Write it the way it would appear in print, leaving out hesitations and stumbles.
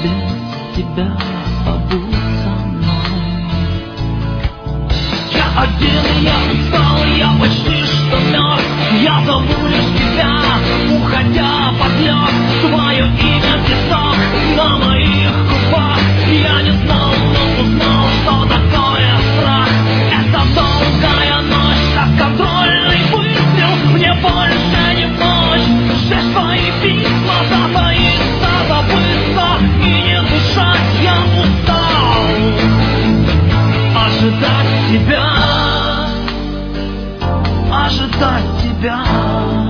без тебя побудь со мной. Я один, я устал, я почти что мертв. Я зову лишь тебя, уходя под лед. Твое имя песок на моих губах. Я не знал, но узнал, что такое страх. Это долгая ночь, как контрольный выстрел. Мне больше не ночь. Ждешь твои письма, затаиться, забыться и не дышать. Я устал ожидать тебя, ожидать тебя.